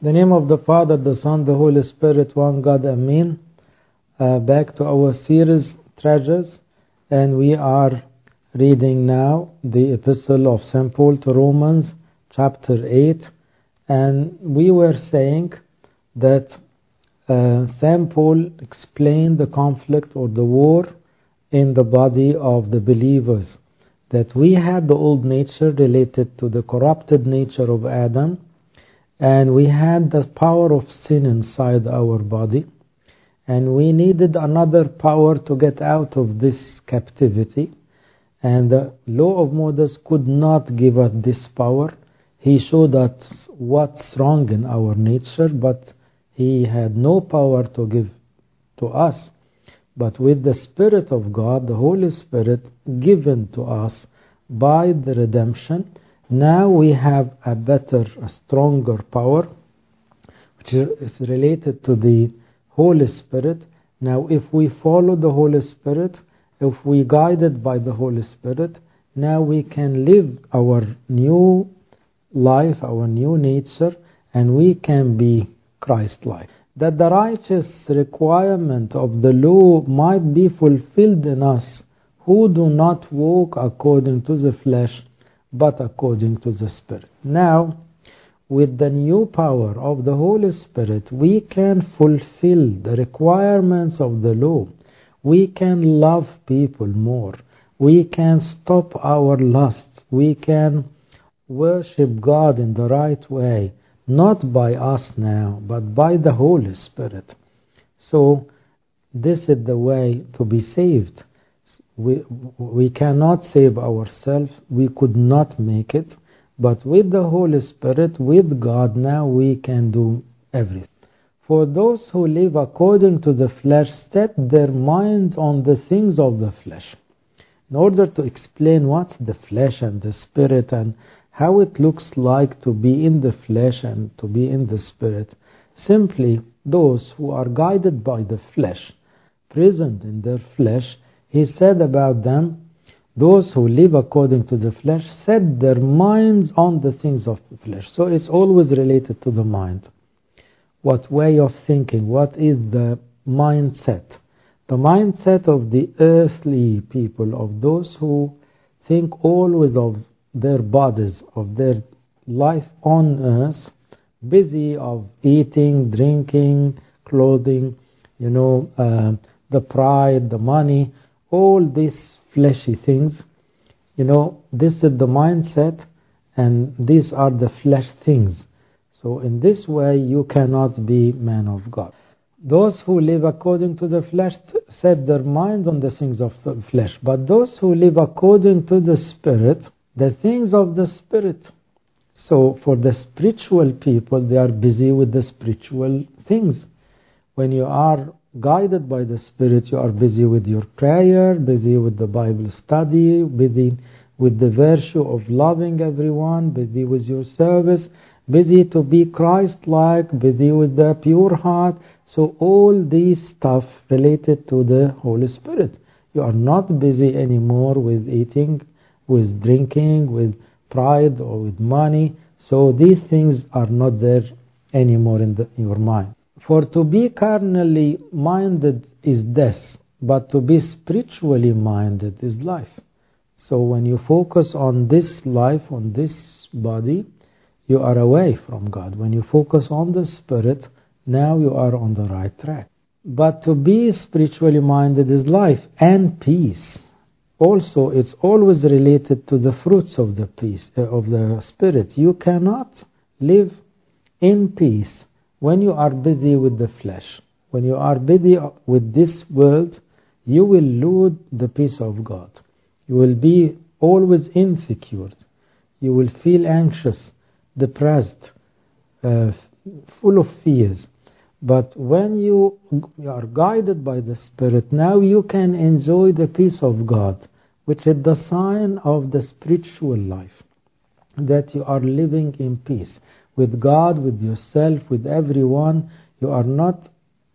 In the name of the Father, the Son, the Holy Spirit, one God, Amen. Back to our series, Treasures, and we are reading now the Epistle of St. Paul to Romans, chapter 8, and we were saying that St. Paul explained the conflict or the war in the body of the believers, that we had the old nature related to the corrupted nature of Adam, and we had the power of sin inside our body, and we needed another power to get out of this captivity, and the law of Moses could not give us this power. He showed us what's wrong in our nature, but he had no power to give to us. But with the Spirit of God, the Holy Spirit given to us by the redemption, now we have a better, a stronger power, which is related to the Holy Spirit. Now, if we follow the Holy Spirit, if we guided by the Holy Spirit, now we can live our new life, our new nature, and we can be Christ-like. That the righteous requirement of the law might be fulfilled in us, who do not walk according to the flesh, but according to the Spirit. Now, with the new power of the Holy Spirit, we can fulfill the requirements of the law. We can love people more. We can stop our lusts. We can worship God in the right way, not by us now, but by the Holy Spirit. So, this is the way to be saved. We cannot save ourselves. We could not make it. But with the Holy Spirit, with God, now we can do everything. For those who live according to the flesh set their minds on the things of the flesh. In order to explain what's the flesh and the spirit and how it looks like to be in the flesh and to be in the spirit, simply those who are guided by the flesh, present in their flesh, he said about them, those who live according to the flesh set their minds on the things of the flesh. So it's always related to the mind. What way of thinking? What is the mindset? The mindset of the earthly people, of those who think always of their bodies, of their life on earth, busy of eating, drinking, clothing, the pride, the money, all these fleshy things. This is the mindset, and these are the flesh things. So in this way, you cannot be man of God. Those who live according to the flesh set their mind on the things of the flesh. But those who live according to the Spirit, the things of the Spirit. So for the spiritual people, they are busy with the spiritual things. When you are guided by the Spirit, you are busy with your prayer, busy with the Bible study, busy with the virtue of loving everyone, busy with your service, busy to be Christ-like, busy with the pure heart. So all these stuff related to the Holy Spirit. You are not busy anymore with eating, with drinking, with pride, or with money. So these things are not there anymore in your mind. For to be carnally minded is death, but to be spiritually minded is life. So when you focus on this life, on this body, you are away from God. When you focus on the Spirit, now you are on the right track. But to be spiritually minded is life and peace. Also, it's always related to the fruits of the peace of the Spirit. You cannot live in peace when you are busy with the flesh. When you are busy with this world, you will lose the peace of God. You will be always insecure. You will feel anxious, depressed, full of fears. But when you are guided by the Spirit, now you can enjoy the peace of God, which is the sign of the spiritual life, that you are living in peace with God, with yourself, with everyone. You are not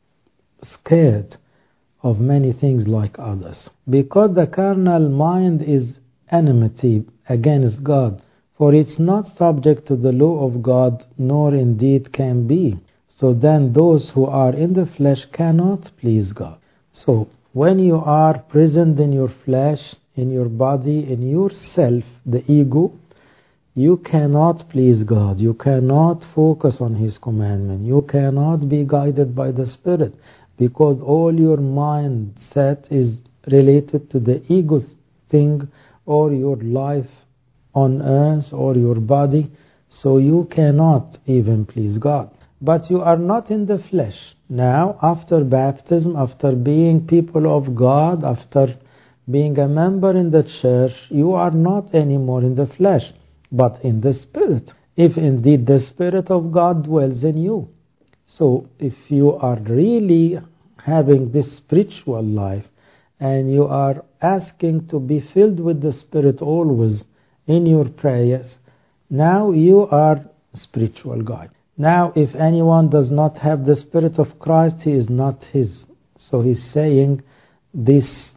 scared of many things like others. Because the carnal mind is enmity against God, For it's not subject to the law of God, nor indeed can be. So then those who are in the flesh cannot please God. So when you are present in your flesh, in your body, in yourself, the ego, you cannot please God. You cannot focus on His commandment. You cannot be guided by the Spirit, because all your mindset is related to the ego thing, or your life on earth, or your body. So you cannot even please God. But you are not in the flesh. Now, after baptism, after being people of God, after being a member in the church, you are not anymore in the flesh, but in the Spirit, if indeed the Spirit of God dwells in you. So if you are really having this spiritual life, and you are asking to be filled with the Spirit always in your prayers, now you are spiritual guide. Now, if anyone does not have the Spirit of Christ, he is not His. So he's saying this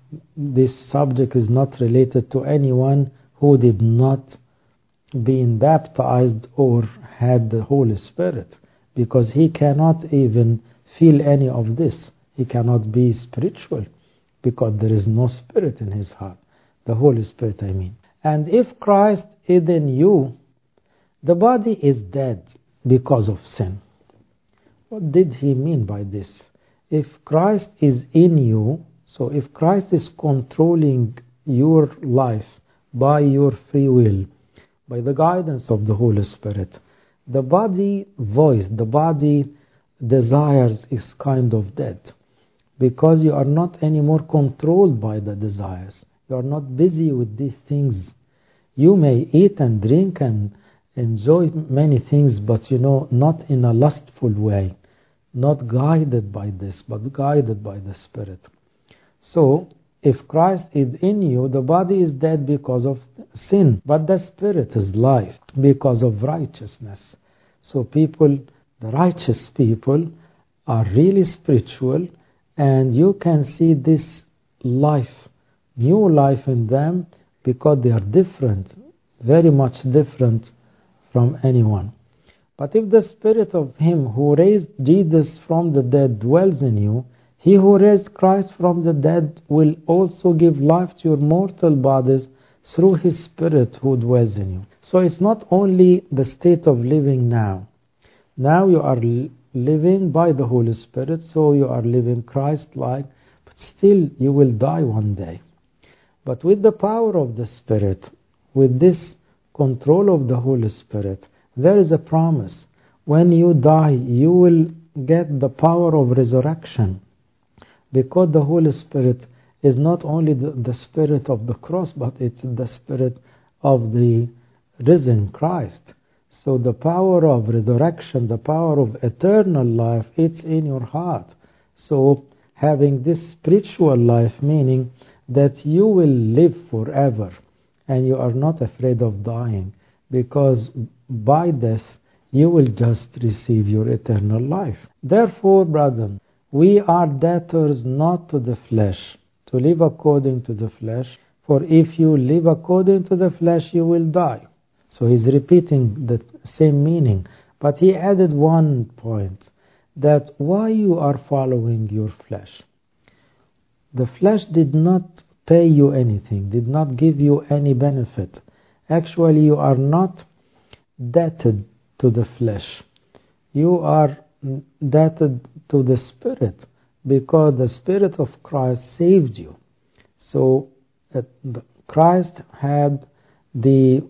subject is not related to anyone who did not being baptized or had the Holy Spirit, because he cannot even feel any of this. He cannot be spiritual because there is no Spirit in his heart. The Holy Spirit, I mean. And if Christ is in you, the body is dead because of sin. What did he mean by this? If Christ is in you, so if Christ is controlling your life by your free will, by the guidance of the Holy Spirit, the body voice, the body desires is kind of dead, because you are not anymore controlled by the desires. You are not busy with these things. You may eat and drink and enjoy many things, but not in a lustful way, not guided by this, but guided by the Spirit. So, if Christ is in you, the body is dead because of sin, but the Spirit is life because of righteousness. So people, the righteous people, are really spiritual, and you can see this life, new life in them, because they are different, very much different from anyone. But if the Spirit of Him who raised Jesus from the dead dwells in you, He who raised Christ from the dead will also give life to your mortal bodies through His Spirit who dwells in you. So it's not only the state of living now. Now you are living by the Holy Spirit, so you are living Christ-like, but still you will die one day. But with the power of the Spirit, with this control of the Holy Spirit, there is a promise. When you die, you will get the power of resurrection, because the Holy Spirit is not only the Spirit of the cross, but it's the Spirit of the risen Christ. So the power of resurrection, the power of eternal life, it's in your heart. So having this spiritual life, meaning that you will live forever, and you are not afraid of dying, because by death you will just receive your eternal life. Therefore, brethren, we are debtors not to the flesh, to live according to the flesh, for if you live according to the flesh, you will die. So he's repeating the same meaning, but he added one point, that why you are following your flesh. The flesh did not pay you anything, did not give you any benefit. Actually, you are not debted to the flesh. You are debted to the Spirit, because the Spirit of Christ saved you. So Christ had the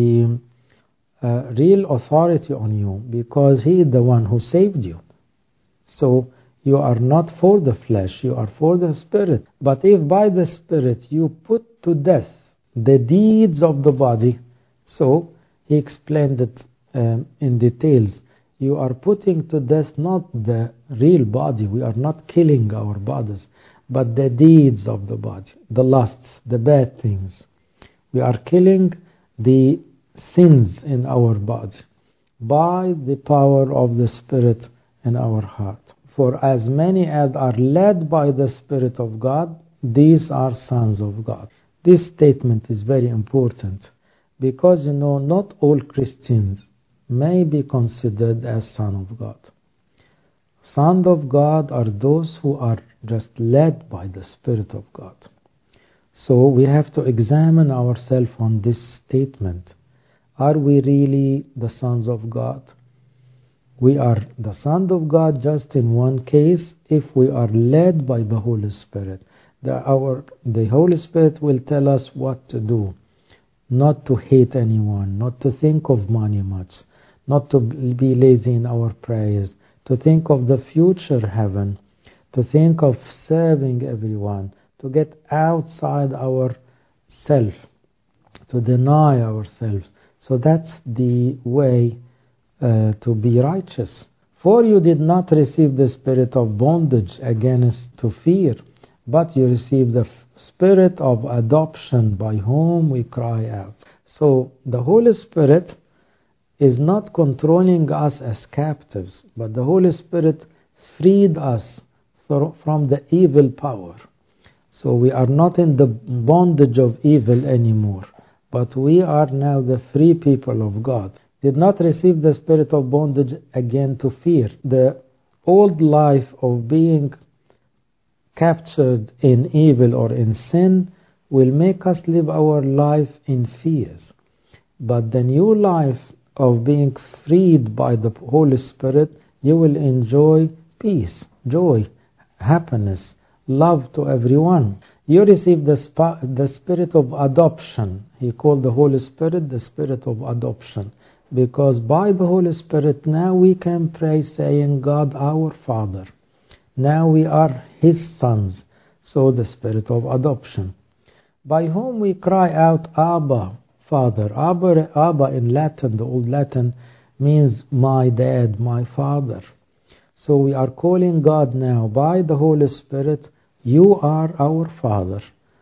real authority on you, because He is the one who saved you. So you are not for the flesh, you are for the Spirit. But if by the Spirit you put to death the deeds of the body, so he explained it in details. You are putting to death not the real body, we are not killing our bodies, but the deeds of the body, the lusts, the bad things. We are killing the sins in our body by the power of the Spirit in our heart. For as many as are led by the Spirit of God, these are sons of God. This statement is very important, Because, not all Christians may be considered as sons of God. Sons of God are those who are just led by the Spirit of God. So we have to examine ourselves on this statement. Are we really the sons of God? We are the sons of God just in one case if we are led by the Holy Spirit. The Holy Spirit will tell us what to do. Not to hate anyone, not to think of money much, not to be lazy in our prayers, to think of the future heaven, to think of serving everyone, to get outside ourselves, to deny ourselves. So that's the way to be righteous. For you did not receive the spirit of bondage against to fear, but you received the Spirit of adoption by whom we cry out. So the Holy Spirit is not controlling us as captives, but the Holy Spirit freed us from the evil power. So we are not in the bondage of evil anymore, but we are now the free people of God. Did not receive the spirit of bondage again to fear. The old life of being captured in evil or in sin will make us live our life in fears. But the new life of being freed by the Holy Spirit, you will enjoy peace, joy, happiness, love to everyone. You receive the spirit of adoption. He called the Holy Spirit the spirit of adoption. Because by the Holy Spirit now we can pray saying, God our Father. Now we are His sons, so the spirit of adoption. By whom we cry out, Abba, Father. Abba in Latin, the Old Latin, means my dad, my father. So we are calling God now by the Holy Spirit, you are our Father,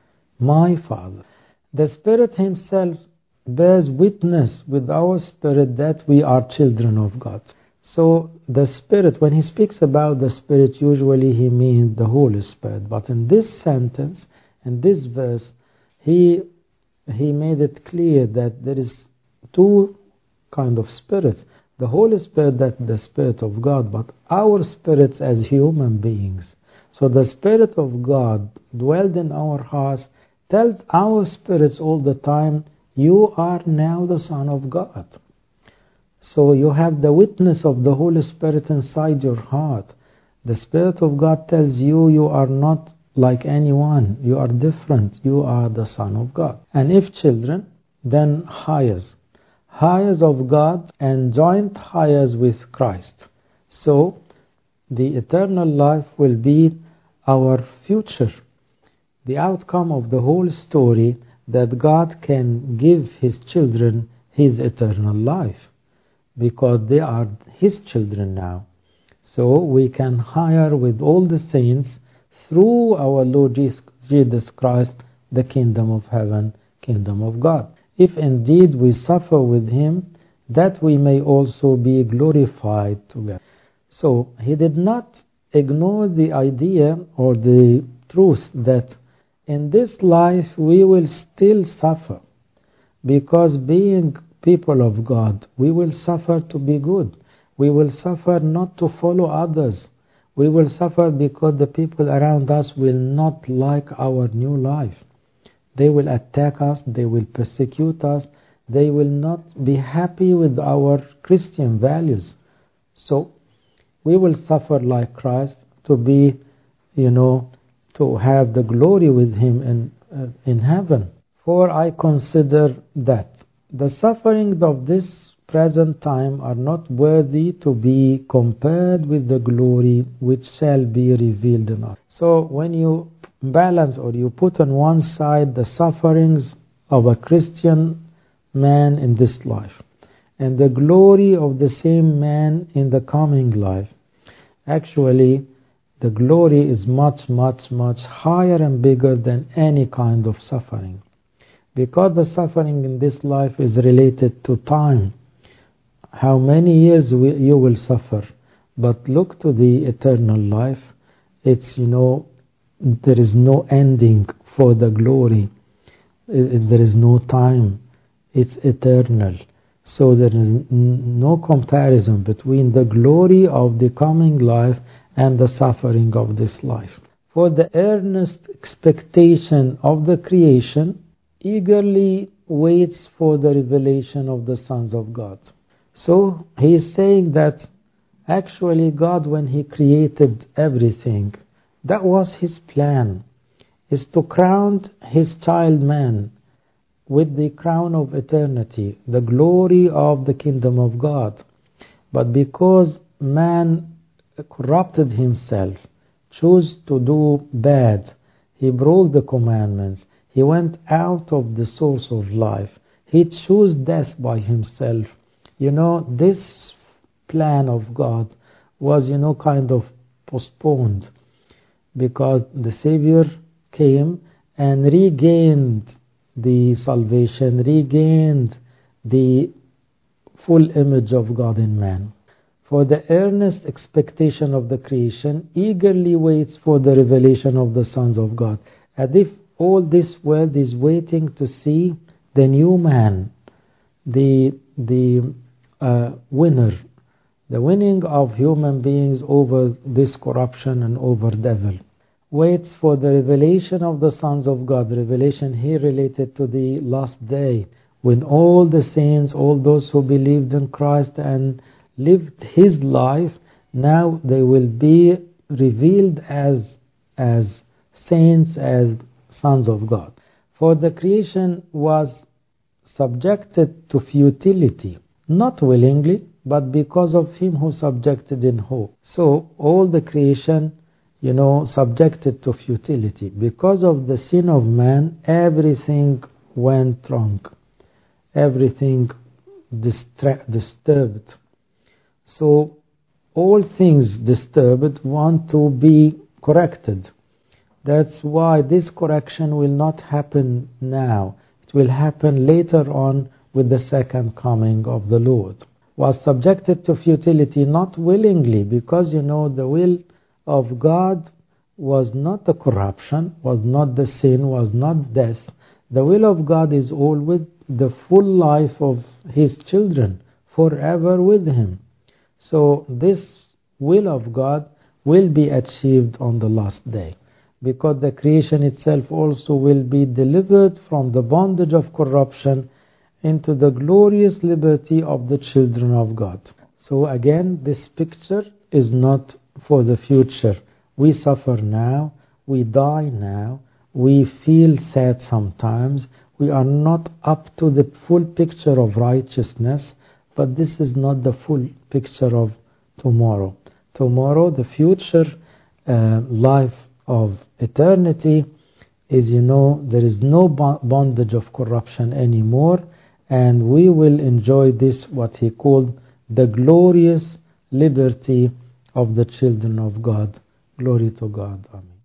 my Father. The Spirit Himself bears witness with our spirit that we are children of God. So the Spirit, when he speaks about the Spirit, usually he means the Holy Spirit. But in this sentence, in this verse, he made it clear that there is two kind of spirits. The Holy Spirit, that's the Spirit of God, but our spirits as human beings. So the Spirit of God dwelled in our hearts, tells our spirits all the time, you are now the Son of God. So you have the witness of the Holy Spirit inside your heart. The Spirit of God tells you, you are not like anyone. You are different. You are the Son of God. And if children, then heirs. Heirs of God and joint heirs with Christ. So the eternal life will be our future. The outcome of the whole story that God can give His children His eternal life. Because they are His children now. So we can hire with all the saints through our Lord Jesus Christ the kingdom of heaven, kingdom of God. If indeed we suffer with Him, that we may also be glorified together. So He did not ignore the idea or the truth that in this life we will still suffer. Because being people of God, we will suffer to be good. We will suffer not to follow others. We will suffer because the people around us will not like our new life. They will attack us, they will persecute us, they will not be happy with our Christian values. So we will suffer like Christ to be, to have the glory with Him in heaven. For I consider that the sufferings of this present time are not worthy to be compared with the glory which shall be revealed in us. So when you balance or you put on one side the sufferings of a Christian man in this life and the glory of the same man in the coming life, actually the glory is much, much, much higher and bigger than any kind of suffering. Because the suffering in this life is related to time. How many years you will suffer. But look to the eternal life. It's, there is no ending for the glory. There is no time. It's eternal. So there is no comparison between the glory of the coming life and the suffering of this life. For the earnest expectation of the creation eagerly waits for the revelation of the sons of God. So he is saying that actually God, when he created everything, that was his plan, is to crown his child man with the crown of eternity, the glory of the kingdom of God. But because man corrupted himself, chose to do bad, he broke the commandments, he went out of the source of life, he chose death by himself. This plan of God was, kind of postponed, because the Savior came and regained the salvation, regained the full image of God in man. For the earnest expectation of the creation eagerly waits for the revelation of the sons of God. As if all this world is waiting to see the new man, the winner, the winning of human beings over this corruption and over devil. Waits for the revelation of the sons of God. Revelation here related to the last day, when all the saints, all those who believed in Christ and lived his life, now they will be revealed as saints, as sons of God. For the creation was subjected to futility, not willingly, but because of him who subjected in hope. So all the creation, subjected to futility. Because of the sin of man, everything went wrong. Everything disturbed. So all things disturbed want to be corrected. That's why this correction will not happen now. It will happen later on with the second coming of the Lord. Was subjected to futility, not willingly, because the will of God was not the corruption, was not the sin, was not death. The will of God is always the full life of his children, forever with him. So this will of God will be achieved on the last day, because the creation itself also will be delivered from the bondage of corruption into the glorious liberty of the children of God. So again, this picture is not for the future. We suffer now, we die now, we feel sad sometimes, we are not up to the full picture of righteousness, but this is not the full picture of tomorrow. Tomorrow, the future life of eternity is, there is no bondage of corruption anymore, and we will enjoy this, what he called the glorious liberty of the children of God. Glory to God. Amen.